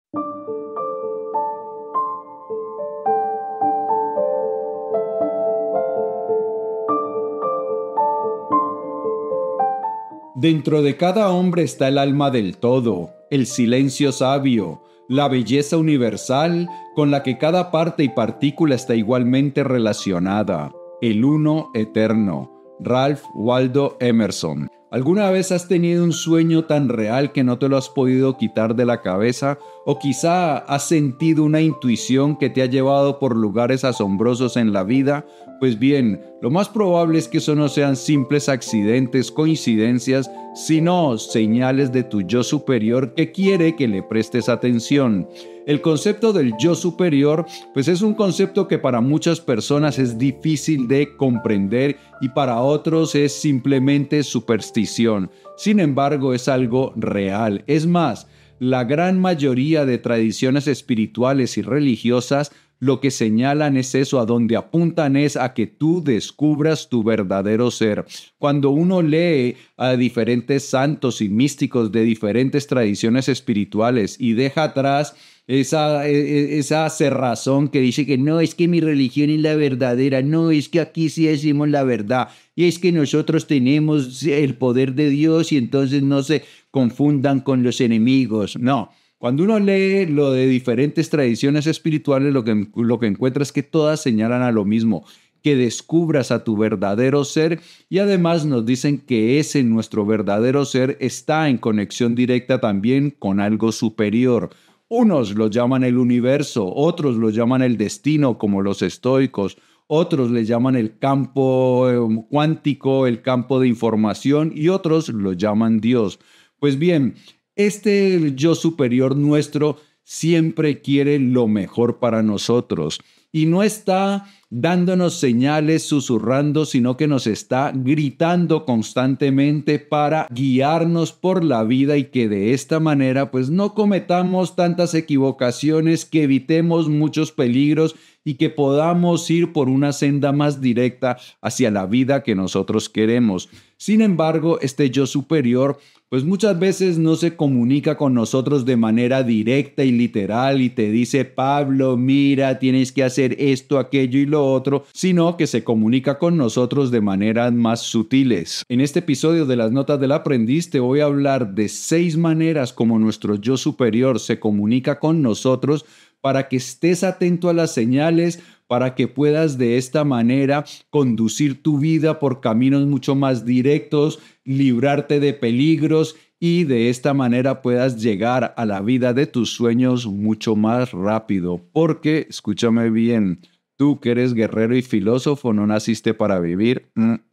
Dentro de cada hombre está el alma del todo, el silencio sabio, la belleza universal con la que cada parte y partícula está igualmente relacionada, el uno eterno. Ralph Waldo Emerson. ¿Alguna vez has tenido un sueño tan real que no te lo has podido quitar de la cabeza? ¿O quizá has sentido una intuición que te ha llevado por lugares asombrosos en la vida? Pues bien, lo más probable es que eso no sean simples accidentes, coincidencias, sino señales de tu yo superior que quiere que le prestes atención. El concepto del yo superior, pues es un concepto que para muchas personas es difícil de comprender y para otros es simplemente superstición. Sin embargo, es algo real. Es más, la gran mayoría de tradiciones espirituales y religiosas lo que señalan es eso, a donde apuntan es a que tú descubras tu verdadero ser. Cuando uno lee a diferentes santos y místicos de diferentes tradiciones espirituales y deja atrás esa cerrazón que dice que no, es que mi religión es la verdadera, no, es que aquí sí decimos la verdad, y es que nosotros tenemos el poder de Dios y entonces no se confundan con los enemigos. No. Cuando uno lee lo de diferentes tradiciones espirituales, lo que encuentra es que todas señalan a lo mismo, que descubras a tu verdadero ser, y además nos dicen que ese nuestro verdadero ser está en conexión directa también con algo superior. Unos lo llaman el universo, otros lo llaman el destino, como los estoicos, otros le llaman el campo cuántico, el campo de información, y otros lo llaman Dios. Pues bien, este yo superior nuestro siempre quiere lo mejor para nosotros y no está dándonos señales, susurrando, sino que nos está gritando constantemente para guiarnos por la vida y que de esta manera pues no cometamos tantas equivocaciones, que evitemos muchos peligros y que podamos ir por una senda más directa hacia la vida que nosotros queremos. Sin embargo, este yo superior pues muchas veces no se comunica con nosotros de manera directa y literal y te dice, Pablo, mira, tienes que hacer esto, aquello y lo otro, sino que se comunica con nosotros de maneras más sutiles. En este episodio de las Notas del Aprendiz te voy a hablar de 6 maneras como nuestro yo superior se comunica con nosotros para que estés atento a las señales, para que puedas de esta manera conducir tu vida por caminos mucho más directos, librarte de peligros y de esta manera puedas llegar a la vida de tus sueños mucho más rápido. Porque, escúchame bien, tú que eres guerrero y filósofo no naciste para vivir.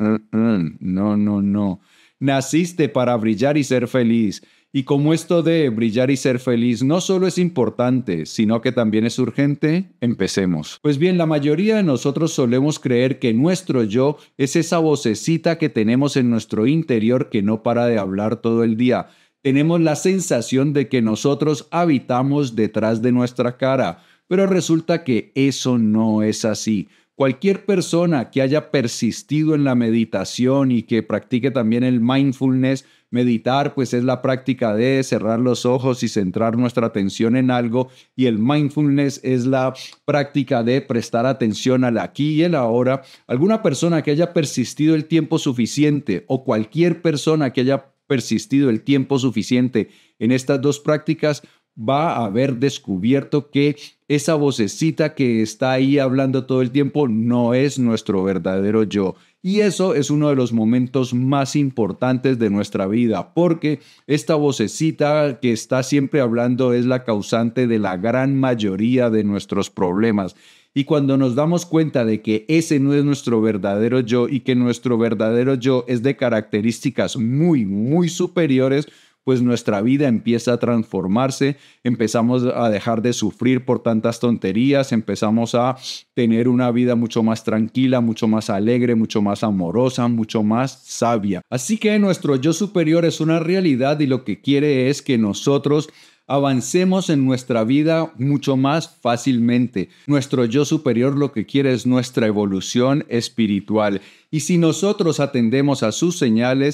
No, no, no. Naciste para brillar y ser feliz. Y como esto de brillar y ser feliz no solo es importante, sino que también es urgente, empecemos. Pues bien, la mayoría de nosotros solemos creer que nuestro yo es esa vocecita que tenemos en nuestro interior que no para de hablar todo el día. Tenemos la sensación de que nosotros habitamos detrás de nuestra cara, pero resulta que eso no es así. Cualquier persona que haya persistido en la meditación y que practique también el mindfulness, meditar pues es la práctica de cerrar los ojos y centrar nuestra atención en algo, y el mindfulness es la práctica de prestar atención al aquí y el ahora. Alguna persona que haya persistido el tiempo suficiente o cualquier persona que haya persistido el tiempo suficiente en estas dos prácticas va a haber descubierto que esa vocecita que está ahí hablando todo el tiempo no es nuestro verdadero yo. Y eso es uno de los momentos más importantes de nuestra vida, porque esta vocecita que está siempre hablando es la causante de la gran mayoría de nuestros problemas. Y cuando nos damos cuenta de que ese no es nuestro verdadero yo y que nuestro verdadero yo es de características muy, muy superiores, pues nuestra vida empieza a transformarse, empezamos a dejar de sufrir por tantas tonterías, empezamos a tener una vida mucho más tranquila, mucho más alegre, mucho más amorosa, mucho más sabia. Así que nuestro yo superior es una realidad y lo que quiere es que nosotros avancemos en nuestra vida mucho más fácilmente. Nuestro yo superior lo que quiere es nuestra evolución espiritual. Y si nosotros atendemos a sus señales,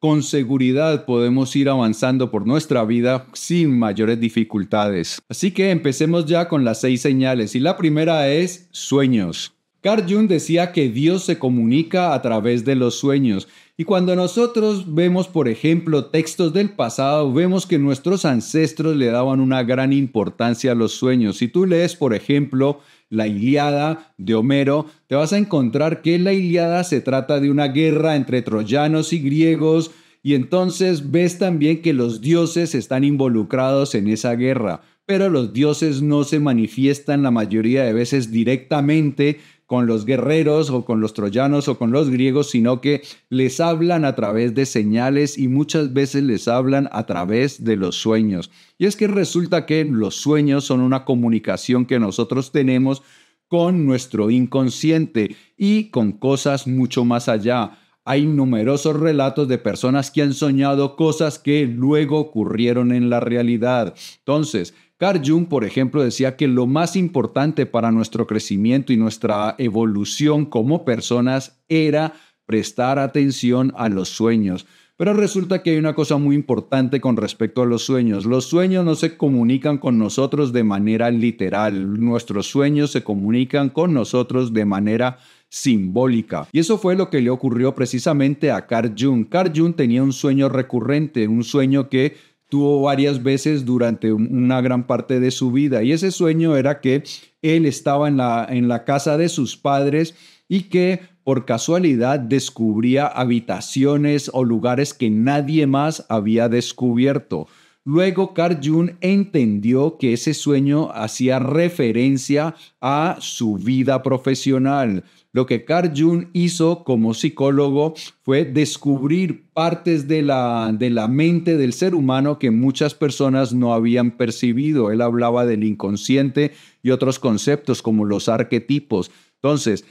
con seguridad podemos ir avanzando por nuestra vida sin mayores dificultades. Así que empecemos ya con las 6 señales y la primera es sueños. Carl Jung decía que Dios se comunica a través de los sueños. Y cuando nosotros vemos, por ejemplo, textos del pasado, vemos que nuestros ancestros le daban una gran importancia a los sueños. Si tú lees, por ejemplo, la Ilíada de Homero, te vas a encontrar que la Ilíada se trata de una guerra entre troyanos y griegos, y entonces ves también que los dioses están involucrados en esa guerra. Pero los dioses no se manifiestan la mayoría de veces directamente con los guerreros o con los troyanos o con los griegos, sino que les hablan a través de señales y muchas veces les hablan a través de los sueños. Y es que resulta que los sueños son una comunicación que nosotros tenemos con nuestro inconsciente y con cosas mucho más allá. Hay numerosos relatos de personas que han soñado cosas que luego ocurrieron en la realidad. Entonces, Carl Jung, por ejemplo, decía que lo más importante para nuestro crecimiento y nuestra evolución como personas era prestar atención a los sueños. Pero resulta que hay una cosa muy importante con respecto a los sueños. Los sueños no se comunican con nosotros de manera literal. Nuestros sueños se comunican con nosotros de manera simbólica. Y eso fue lo que le ocurrió precisamente a Carl Jung. Carl Jung tenía un sueño recurrente, un sueño que tuvo varias veces durante una gran parte de su vida. Y ese sueño era que él estaba en la casa de sus padres y que por casualidad descubría habitaciones o lugares que nadie más había descubierto. Luego Carl Jung entendió que ese sueño hacía referencia a su vida profesional. Lo que Carl Jung hizo como psicólogo fue descubrir partes de la mente del ser humano que muchas personas no habían percibido. Él hablaba del inconsciente y otros conceptos como los arquetipos. Entonces,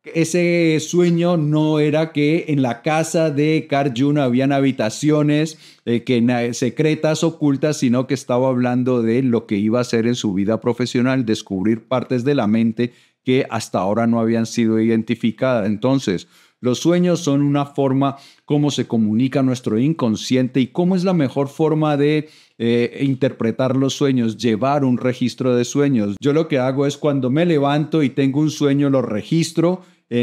ese sueño no era que en la casa de Carl Jung habían habitaciones secretas, ocultas, sino que estaba hablando de lo que iba a hacer en su vida profesional, descubrir partes de la mente que hasta ahora no habían sido identificadas. Entonces, los sueños son una forma como se comunica nuestro inconsciente y cómo es la mejor forma de interpretar los sueños, llevar un registro de sueños. Yo lo que hago es cuando me levanto y tengo un sueño, lo registro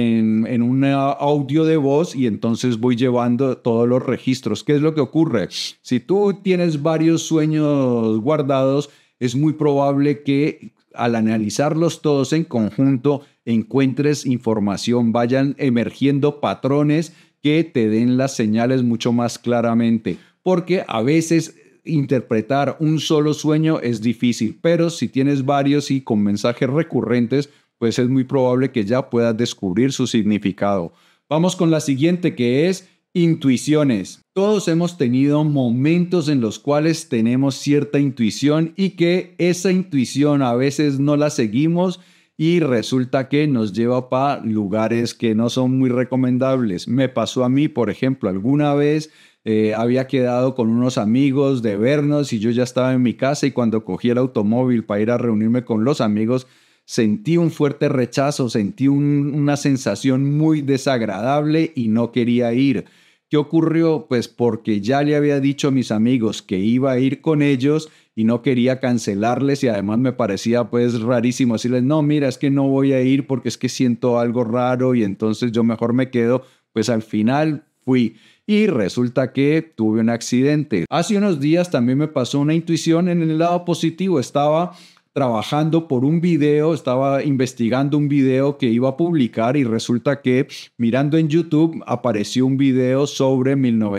en un audio de voz y entonces voy llevando todos los registros. ¿Qué es lo que ocurre? Si tú tienes varios sueños guardados, es muy probable que al analizarlos todos en conjunto encuentres información, vayan emergiendo patrones que te den las señales mucho más claramente, porque a veces interpretar un solo sueño es difícil, pero si tienes varios y con mensajes recurrentes, pues es muy probable que ya puedas descubrir su significado. Vamos con la siguiente, que es intuiciones. Todos hemos tenido momentos en los cuales tenemos cierta intuición y que esa intuición a veces no la seguimos y resulta que nos lleva para lugares que no son muy recomendables. Me pasó a mí, por ejemplo, alguna vez había quedado con unos amigos de vernos y yo ya estaba en mi casa y cuando cogí el automóvil para ir a reunirme con los amigos, sentí un fuerte rechazo, sentí una sensación muy desagradable y no quería ir. ¿Qué ocurrió? Pues porque ya le había dicho a mis amigos que iba a ir con ellos y no quería cancelarles y además me parecía pues rarísimo decirles, no, mira, es que no voy a ir porque es que siento algo raro y entonces yo mejor me quedo. Pues al final fui y resulta que tuve un accidente. Hace unos días también me pasó una intuición en el lado positivo. Estaba trabajando por un video, estaba investigando un video que iba a publicar y resulta que mirando en YouTube apareció un video sobre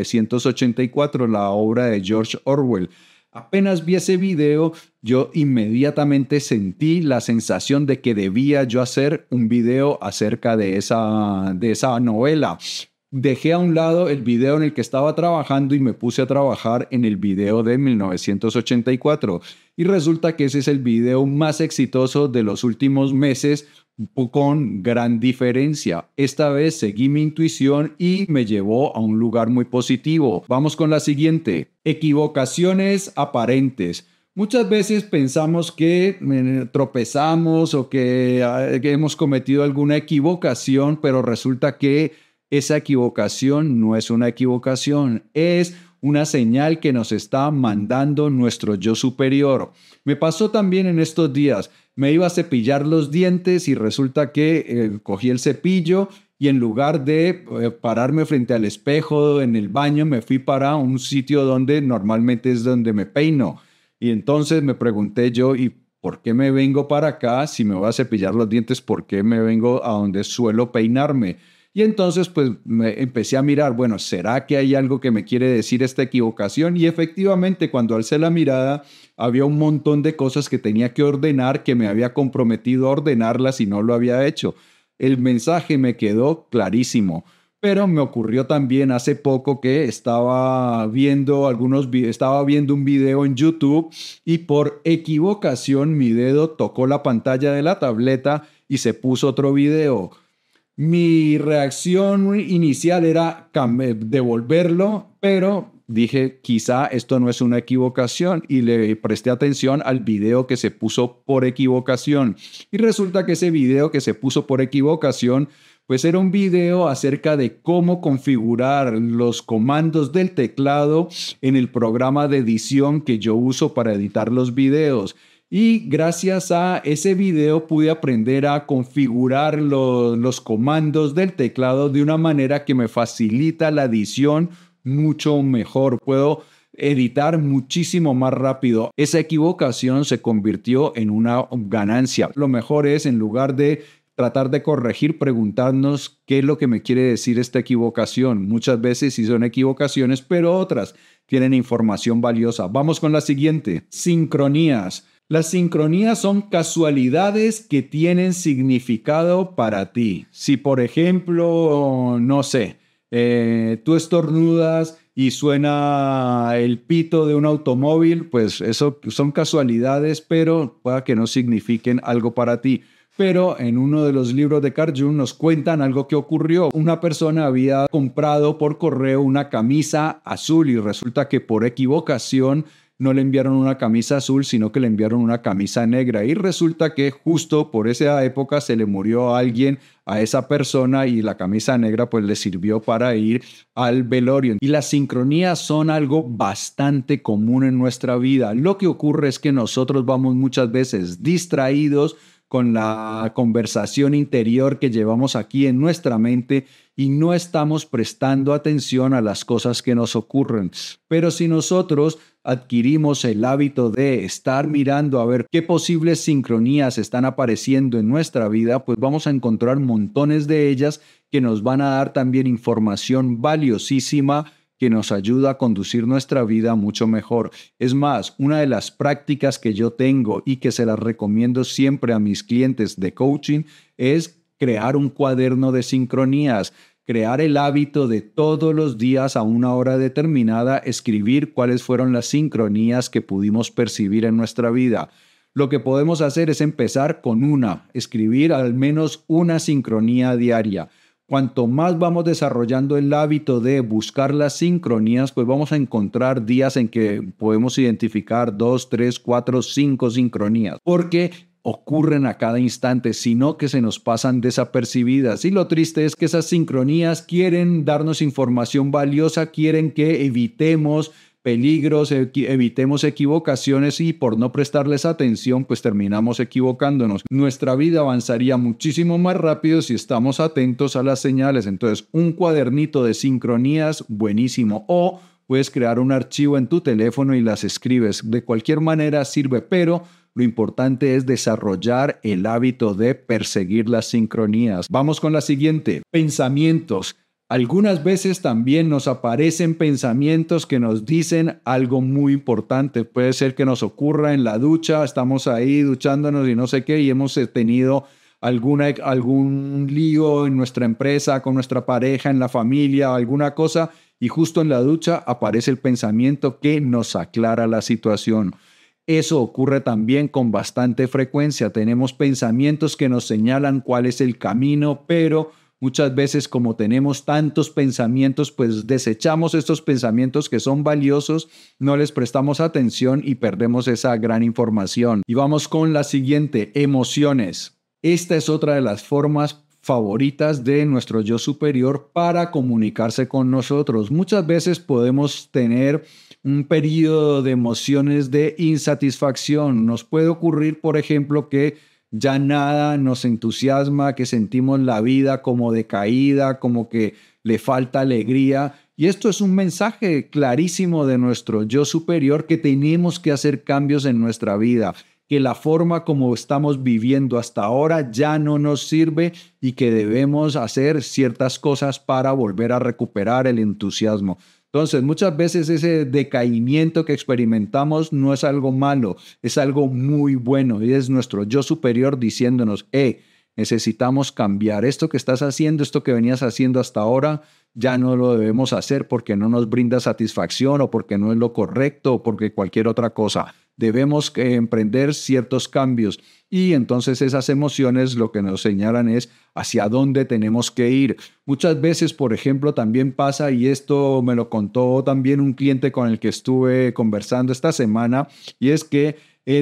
1984, la obra de George Orwell. Apenas vi ese video, yo inmediatamente sentí la sensación de que debía yo hacer un video acerca de esa novela. Dejé a un lado el video en el que estaba trabajando y me puse a trabajar en el video de 1984. Y resulta que ese es el video más exitoso de los últimos meses con gran diferencia. Esta vez seguí mi intuición y me llevó a un lugar muy positivo. Vamos con la siguiente. Equivocaciones aparentes. Muchas veces pensamos que tropezamos o que hemos cometido alguna equivocación, pero resulta que esa equivocación no es una equivocación, es una señal que nos está mandando nuestro yo superior. Me pasó también en estos días. Me iba a cepillar los dientes y resulta que cogí el cepillo y en lugar de pararme frente al espejo en el baño, me fui para un sitio donde normalmente es donde me peino. Y entonces me pregunté yo, ¿y por qué me vengo para acá? Si me voy a cepillar los dientes, ¿por qué me vengo a donde suelo peinarme? Y entonces pues me empecé a mirar, bueno, ¿será que hay algo que me quiere decir esta equivocación? Y efectivamente, cuando alcé la mirada, había un montón de cosas que tenía que ordenar, que me había comprometido a ordenarlas y no lo había hecho. El mensaje me quedó clarísimo. Pero me ocurrió también hace poco que estaba viendo un video en YouTube y por equivocación mi dedo tocó la pantalla de la tableta y se puso otro video. Mi reacción inicial era devolverlo, pero dije, quizá esto no es una equivocación y le presté atención al video que se puso por equivocación. Y resulta que ese video que se puso por equivocación, pues era un video acerca de cómo configurar los comandos del teclado en el programa de edición que yo uso para editar los videos. Y gracias a ese video pude aprender a configurar los comandos del teclado de una manera que me facilita la edición mucho mejor. Puedo editar muchísimo más rápido. Esa equivocación se convirtió en una ganancia. Lo mejor es, en lugar de tratar de corregir, preguntarnos qué es lo que me quiere decir esta equivocación. Muchas veces sí son equivocaciones, pero otras tienen información valiosa. Vamos con la siguiente. Sincronías. Las sincronías son casualidades que tienen significado para ti. Si, por ejemplo, no sé, tú estornudas y suena el pito de un automóvil, pues eso son casualidades, pero pueda que no signifiquen algo para ti. Pero en uno de los libros de Carl Jung nos cuentan algo que ocurrió. Una persona había comprado por correo una camisa azul y resulta que por equivocación no le enviaron una camisa azul, sino que le enviaron una camisa negra. Y resulta que justo por esa época se le murió alguien a esa persona y la camisa negra pues le sirvió para ir al velorio. Y las sincronías son algo bastante común en nuestra vida. Lo que ocurre es que nosotros vamos muchas veces distraídos con la conversación interior que llevamos aquí en nuestra mente y no estamos prestando atención a las cosas que nos ocurren. Pero si nosotros adquirimos el hábito de estar mirando a ver qué posibles sincronías están apareciendo en nuestra vida, pues vamos a encontrar montones de ellas que nos van a dar también información valiosísima que nos ayuda a conducir nuestra vida mucho mejor. Es más, una de las prácticas que yo tengo y que se las recomiendo siempre a mis clientes de coaching es crear un cuaderno de sincronías, crear el hábito de todos los días a una hora determinada escribir cuáles fueron las sincronías que pudimos percibir en nuestra vida. Lo que podemos hacer es empezar con escribir al menos una sincronía diaria. Cuanto más vamos desarrollando el hábito de buscar las sincronías, pues vamos a encontrar días en que podemos identificar 2, 3, 4, 5 sincronías, porque ocurren a cada instante, sino que se nos pasan desapercibidas. Y lo triste es que esas sincronías quieren darnos información valiosa, quieren que evitemos peligros, evitemos equivocaciones y por no prestarles atención, pues terminamos equivocándonos. Nuestra vida avanzaría muchísimo más rápido si estamos atentos a las señales. Entonces, un cuadernito de sincronías, buenísimo. O puedes crear un archivo en tu teléfono y las escribes. De cualquier manera sirve, pero lo importante es desarrollar el hábito de perseguir las sincronías. Vamos con la siguiente. Pensamientos. Algunas veces también nos aparecen pensamientos que nos dicen algo muy importante. Puede ser que nos ocurra en la ducha, estamos ahí duchándonos y no sé qué, y hemos tenido algún lío en nuestra empresa, con nuestra pareja, en la familia, alguna cosa, y justo en la ducha aparece el pensamiento que nos aclara la situación. Eso ocurre también con bastante frecuencia. Tenemos pensamientos que nos señalan cuál es el camino, pero muchas veces, como tenemos tantos pensamientos, pues desechamos estos pensamientos que son valiosos, no les prestamos atención y perdemos esa gran información. Y vamos con la siguiente, emociones. Esta es otra de las formas favoritas de nuestro yo superior para comunicarse con nosotros. Muchas veces podemos tener un periodo de emociones de insatisfacción. Nos puede ocurrir, por ejemplo, que ya nada nos entusiasma, que sentimos la vida como decaída, como que le falta alegría. Y esto es un mensaje clarísimo de nuestro yo superior que tenemos que hacer cambios en nuestra vida, que la forma como estamos viviendo hasta ahora ya no nos sirve y que debemos hacer ciertas cosas para volver a recuperar el entusiasmo. Entonces, muchas veces ese decaimiento que experimentamos no es algo malo, es algo muy bueno y es nuestro yo superior diciéndonos, necesitamos cambiar esto que estás haciendo, esto que venías haciendo hasta ahora, ya no lo debemos hacer porque no nos brinda satisfacción o porque no es lo correcto o porque cualquier otra cosa. Debemos emprender ciertos cambios y entonces esas emociones lo que nos señalan es hacia dónde tenemos que ir. Muchas veces, por ejemplo, también pasa, y esto me lo contó también un cliente con el que estuve conversando esta semana, y es que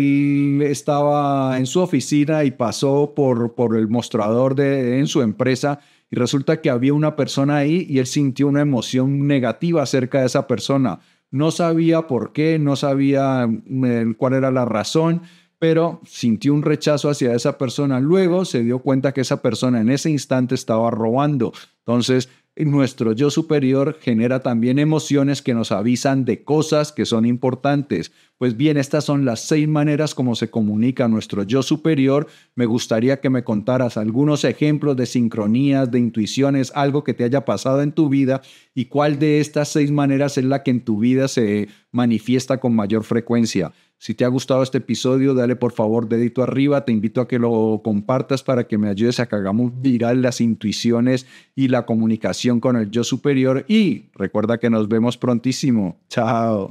él estaba en su oficina y pasó por el mostrador en su empresa y resulta que había una persona ahí y él sintió una emoción negativa acerca de esa persona. No sabía por qué, no sabía cuál era la razón, pero sintió un rechazo hacia esa persona. Luego se dio cuenta que esa persona en ese instante estaba robando. Entonces, nuestro yo superior genera también emociones que nos avisan de cosas que son importantes. Pues bien, estas son las 6 maneras como se comunica nuestro yo superior. Me gustaría que me contaras algunos ejemplos de sincronías, de intuiciones, algo que te haya pasado en tu vida y cuál de estas 6 maneras es la que en tu vida se manifiesta con mayor frecuencia. Si te ha gustado este episodio, dale por favor dedito arriba. Te invito a que lo compartas para que me ayudes a que hagamos viral las intuiciones y la comunicación con el yo superior. Y recuerda que nos vemos prontísimo. Chao.